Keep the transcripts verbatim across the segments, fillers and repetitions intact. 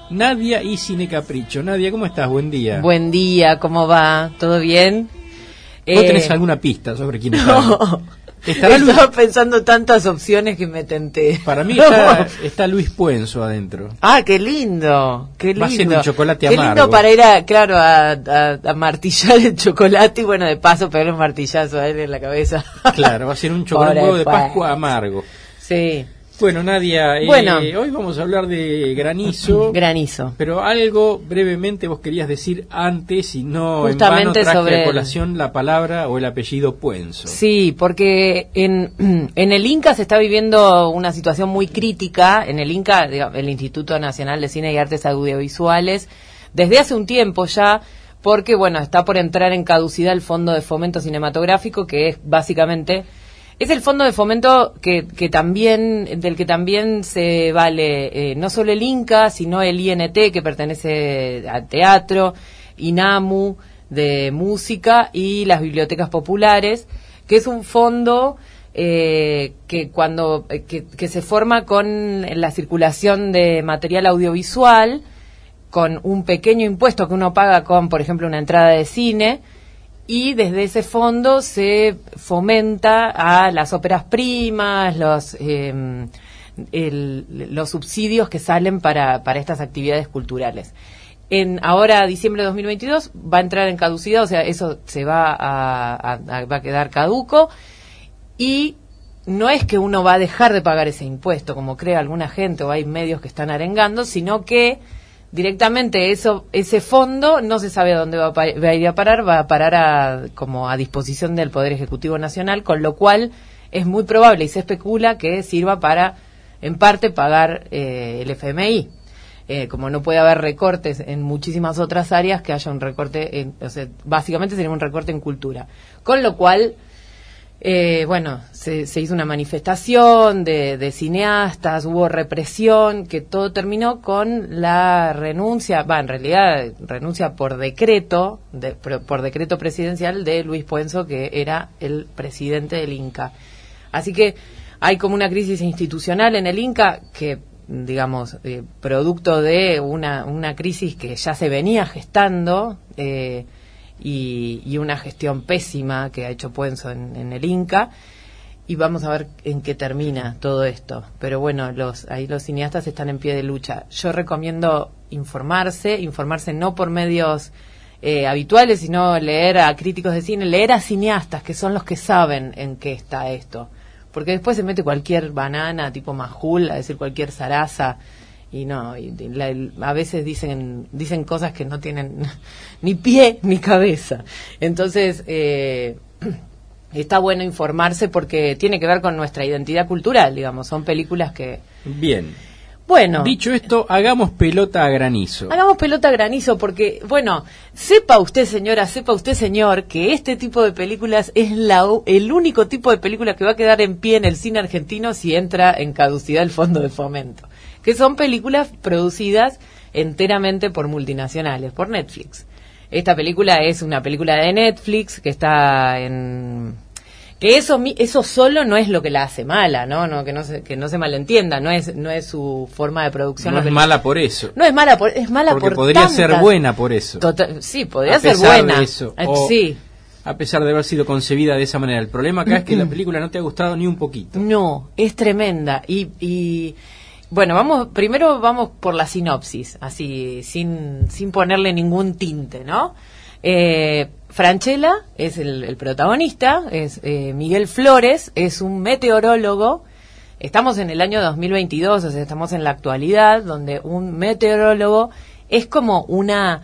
Nadia y Cine Capricho. Nadia, ¿cómo estás? Buen día. Buen día, ¿cómo va? ¿Todo bien? ¿Vos eh... tenés alguna pista sobre quién está? No, Estaba Luis... pensando tantas opciones que me tenté. Para mí está, está Luis Puenzo adentro. Ah, qué lindo, qué lindo. Va a ser un chocolate qué amargo. Qué lindo para ir a, claro, a, a, a martillar el chocolate y bueno, de paso pegarle un martillazo a él en la cabeza. Claro, va a ser un chocolate huevo de Pascua amargo. Sí. Bueno, Nadia, bueno, eh, hoy vamos a hablar de granizo. Granizo. Pero algo brevemente vos querías decir antes y no justamente en vano traje sobre a colación la palabra o el apellido Puenzo. Sí, porque en, en el Inca se está viviendo una situación muy crítica. En el Inca, digamos, el Instituto Nacional de Cine y Artes Audiovisuales, desde hace un tiempo ya, porque bueno, está por entrar en caducidad el Fondo de Fomento Cinematográfico, que es básicamente... Es el fondo de fomento que, que también, del que también se vale eh, no solo el Inca, sino el I N T, que pertenece al teatro, INAMU, de música, y las bibliotecas populares, que es un fondo eh, que cuando que, que se forma con la circulación de material audiovisual, con un pequeño impuesto que uno paga con, por ejemplo, una entrada de cine. Y desde ese fondo se fomenta a las óperas primas, los eh, el, los subsidios que salen para, para estas actividades culturales. En ahora, diciembre de dos mil veintidós, va a entrar en caducidad, o sea, eso se va a, a, a, va a quedar caduco. Y no es que uno va a dejar de pagar ese impuesto, como cree alguna gente, o hay medios que están arengando, sino que directamente eso ese fondo no se sabe a dónde va a, va a ir a parar, va a parar a, como a disposición del Poder Ejecutivo Nacional, con lo cual es muy probable y se especula que sirva para, en parte, pagar eh, el F M I. Eh, como no puede haber recortes en muchísimas otras áreas, que haya un recorte, en, o sea, básicamente sería un recorte en cultura. Con lo cual... Eh, bueno, se, se hizo una manifestación de, de cineastas, hubo represión, que todo terminó con la renuncia, va, en realidad renuncia por decreto, de, por, por decreto presidencial de Luis Puenzo, que era el presidente del Inca. Así que hay como una crisis institucional en el Inca que, digamos, eh, producto de una, una crisis que ya se venía gestando, eh, Y, y una gestión pésima que ha hecho Puenzo en, en el Inca, y vamos a ver en qué termina todo esto. Pero bueno, los ahí los cineastas están en pie de lucha. Yo recomiendo informarse, informarse no por medios eh, habituales, sino leer a críticos de cine, leer a cineastas, que son los que saben en qué está esto. Porque después se mete cualquier banana, tipo Majul, a decir cualquier zaraza, y no, y la, a veces dicen dicen cosas que no tienen ni pie ni cabeza. Entonces eh, está bueno informarse porque tiene que ver con nuestra identidad cultural, digamos, son películas que... Bien. Bueno, dicho esto, hagamos pelota a granizo. Hagamos pelota a granizo porque, bueno, sepa usted, señora, sepa usted, señor, que este tipo de películas es la, el único tipo de película que va a quedar en pie en el cine argentino si entra en caducidad el Fondo de Fomento, que son películas producidas enteramente por multinacionales, por Netflix. Esta película es una película de Netflix que está en... que eso eso solo no es lo que la hace mala, no, no que no se que no se malentienda, no es no es su forma de producción. No es mala por eso. No es mala por es mala porque por podría tantas. ser buena por eso. Total, sí, podría a ser pesar buena. De eso, eh, o sí. A pesar de haber sido concebida de esa manera. El problema acá es que la película no te ha gustado ni un poquito. No, es tremenda y y bueno, vamos primero vamos por la sinopsis, así sin sin ponerle ningún tinte, ¿no? Eh, Franchella es el, el protagonista, es eh, Miguel Flores, es un meteorólogo. Estamos en el año dos mil veintidós, o sea, estamos en la actualidad, donde un meteorólogo es como una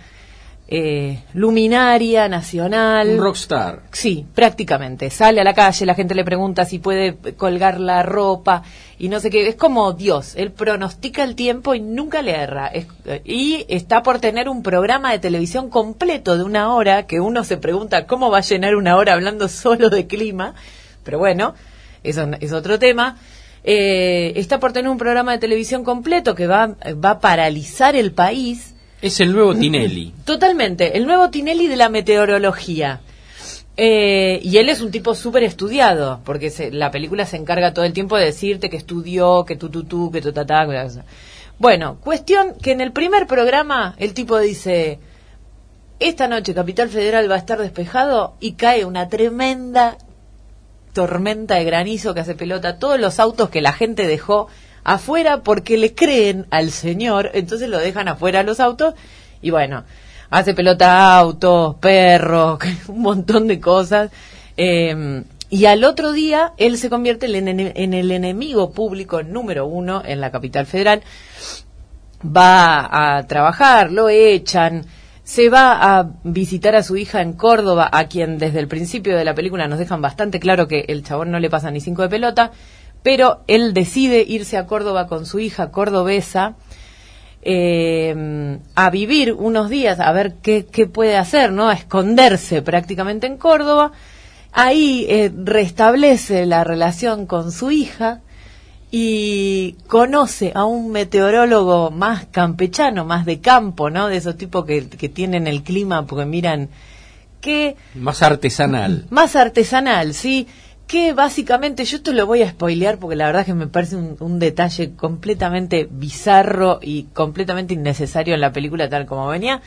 eh, luminaria nacional. Un rockstar. Sí, prácticamente. Sale a la calle, la gente le pregunta si puede colgar la ropa y no sé qué. Es como Dios, él pronostica el tiempo y nunca le erra. Es, y está por tener un programa de televisión completo de una hora, que uno se pregunta cómo va a llenar una hora hablando solo de clima. Pero bueno, eso es otro tema. Eh, está por tener un programa de televisión completo que va, va a paralizar el país. Es el nuevo Tinelli. Totalmente, el nuevo Tinelli de la meteorología. Eh, y él es un tipo súper estudiado, porque se, la película se encarga todo el tiempo de decirte que estudió, que tú, tú, tú, que tú, ta, ta, ta. Bueno, cuestión que en el primer programa el tipo dice, esta noche Capital Federal va a estar despejado, y cae una tremenda tormenta de granizo que hace pelota a todos los autos que la gente dejó afuera porque le creen al señor, entonces lo dejan afuera los autos, y bueno, hace pelota autos, perros, un montón de cosas, eh, y al otro día él se convierte en, en el enemigo público número uno en la Capital Federal, va a trabajar, lo echan, se va a visitar a su hija en Córdoba, a quien desde el principio de la película nos dejan bastante claro que el chabón no le pasa ni cinco de pelota, pero él decide irse a Córdoba con su hija cordobesa, eh, a vivir unos días, a ver qué, qué puede hacer, ¿no? A esconderse prácticamente en Córdoba. Ahí eh, restablece la relación con su hija y conoce a un meteorólogo más campechano, más de campo, ¿no? De esos tipos que, que tienen el clima, porque miran que... Más artesanal. Más artesanal, sí. Que básicamente, yo esto lo voy a spoilear porque la verdad es que me parece un, un detalle completamente bizarro y completamente innecesario en la película tal como venía.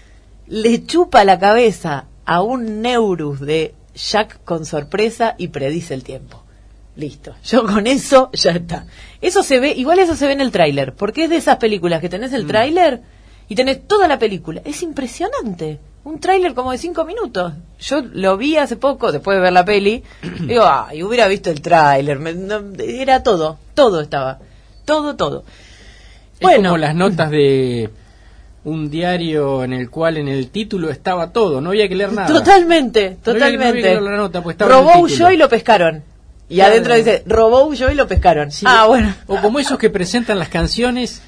Le chupa la cabeza a un Neurus de Jack con sorpresa y predice el tiempo. Listo. Yo con eso ya está. Eso se ve, igual eso se ve en el tráiler, porque es de esas películas que tenés el mm. tráiler y tenés toda la película. Es impresionante. Un tráiler como de cinco minutos. Yo lo vi hace poco, después de ver la peli. Digo, ay, hubiera visto el tráiler. No, era todo, todo estaba. Todo, todo. Es bueno, como las notas de un diario en el cual en el título estaba todo. No había que leer nada. Totalmente, totalmente. No había que leer la nota, pues estaba Robó, huyó y lo pescaron. Y claro, adentro dice, robó, huyó y lo pescaron. Sí, ah, bueno. O como esos que presentan las canciones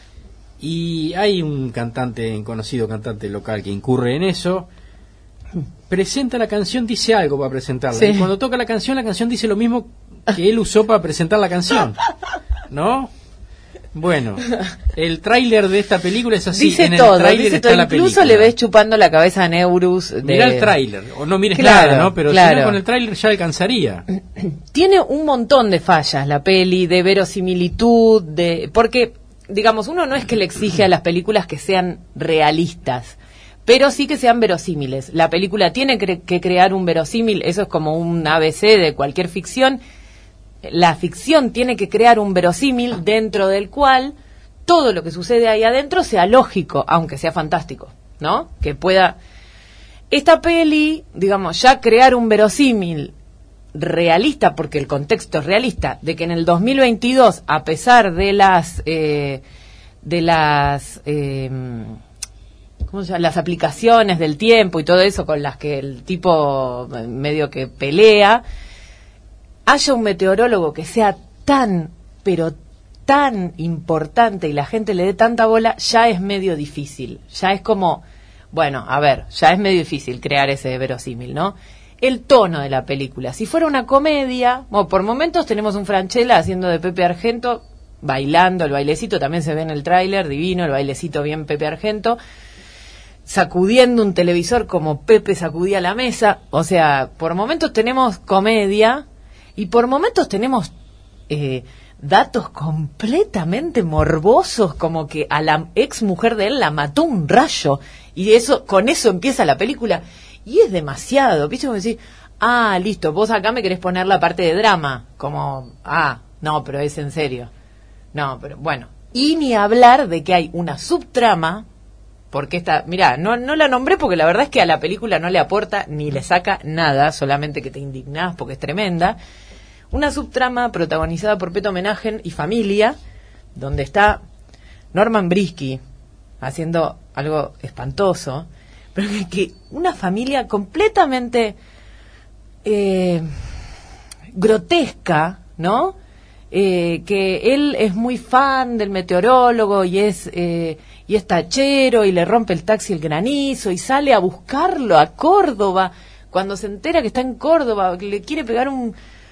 y hay un cantante, un conocido cantante local que incurre en eso, presenta la canción, dice algo para presentarla. Sí. Y cuando toca la canción, la canción dice lo mismo que él usó para presentar la canción. ¿No? Bueno, el tráiler de esta película es así. Dice en el todo, tráiler dice está todo. la Incluso película. Le ves chupando la cabeza a Neurus. De... Mira el tráiler, o no mires claro, nada, ¿no? Pero claro. si no, con el tráiler ya alcanzaría. Tiene un montón de fallas la peli, de verosimilitud, de porque, digamos, uno no es que le exige a las películas que sean realistas, pero sí que sean verosímiles. La película tiene cre- que crear un verosímil, eso es como un A B C de cualquier ficción. La ficción tiene que crear un verosímil dentro del cual todo lo que sucede ahí adentro sea lógico, aunque sea fantástico, ¿no? Que pueda... Esta peli, digamos, ya crear un verosímil realista, porque el contexto es realista, de que en el dos mil veintidós, a pesar de las... Eh, de las... Eh, ¿cómo se llama? Las aplicaciones del tiempo y todo eso con las que el tipo medio que pelea, haya un meteorólogo que sea tan, pero tan importante y la gente le dé tanta bola, ya es medio difícil. Ya es como, bueno, a ver, ya es medio difícil crear ese verosímil, ¿no? El tono de la película. Si fuera una comedia, bueno, por momentos tenemos un Francella haciendo de Pepe Argento, bailando, el bailecito también se ve en el tráiler, divino, el bailecito bien Pepe Argento, sacudiendo un televisor como Pepe sacudía la mesa. O sea, por momentos tenemos comedia y por momentos tenemos eh, datos completamente morbosos, como que a la ex mujer de él la mató un rayo y eso, con eso empieza la película y es demasiado. ¿Viste? Como decir, ah, listo, vos acá me querés poner la parte de drama, como, ah, no, pero es en serio. No, pero bueno, y ni hablar de que hay una subtrama. Porque esta, mirá, no, no la nombré porque la verdad es que a la película no le aporta ni le saca nada, solamente que te indignás porque es tremenda. Una subtrama protagonizada por Peto Menagen y familia, donde está Norman Brisky haciendo algo espantoso, pero que, que una familia completamente eh, grotesca, ¿no? Eh, que él es muy fan del meteorólogo y es eh, y es tachero y le rompe el taxi el granizo y sale a buscarlo a Córdoba cuando se entera que está en Córdoba, que le quiere pegar un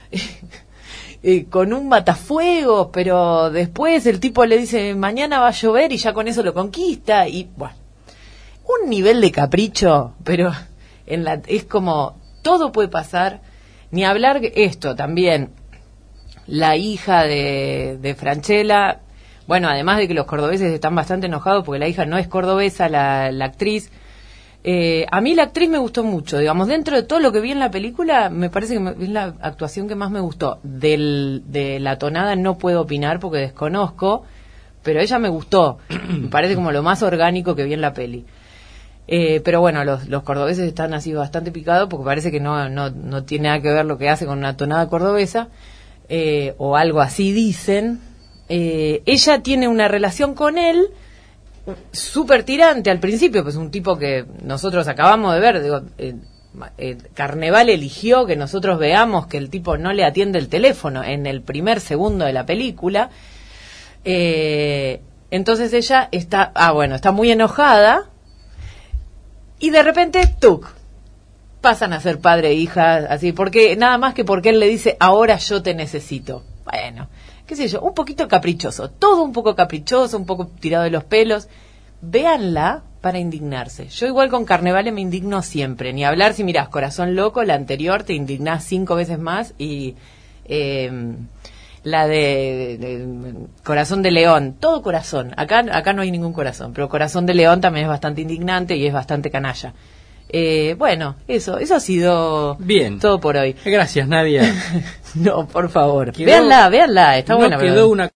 eh, con un matafuegos, pero después el tipo le dice mañana va a llover y ya con eso lo conquista y bueno, un nivel de capricho, pero en la, es como todo puede pasar, ni hablar esto también. La hija de, de Francella, bueno, además de que los cordobeses están bastante enojados porque la hija no es cordobesa, la, la actriz. Eh, a mí la actriz me gustó mucho, digamos, dentro de todo lo que vi en la película, me parece que me, es la actuación que más me gustó. Del, de la tonada no puedo opinar porque desconozco, pero ella me gustó, me parece como lo más orgánico que vi en la peli. Eh, pero bueno, los, los cordobeses están así bastante picados porque parece que no, no, no tiene nada que ver lo que hace con una tonada cordobesa, eh, o algo así dicen. Eh, ella tiene una relación con él súper tirante al principio, pues un tipo que nosotros acabamos de ver, digo, eh, eh, Carnevale eligió que nosotros veamos que el tipo no le atiende el teléfono en el primer segundo de la película. Eh, entonces ella está, ah bueno, está muy enojada y de repente, ¡tuc!, pasan a ser padre e hija, así, porque nada más que porque él le dice, ahora yo te necesito. Bueno, qué sé yo, un poquito caprichoso, todo un poco caprichoso, un poco tirado de los pelos. Véanla para indignarse. Yo igual con Carnevale me indigno siempre, ni hablar si mirás Corazón Loco, la anterior te indignás cinco veces más, y eh, la de, de, de Corazón de León, todo corazón, acá, acá no hay ningún corazón, pero Corazón de León también es bastante indignante y es bastante canalla. Eh, bueno, eso, eso ha sido bien todo por hoy. Gracias, Nadia. No, por favor. Quedó, véanla, véanla, está no buena. Quedó ¿verdad? una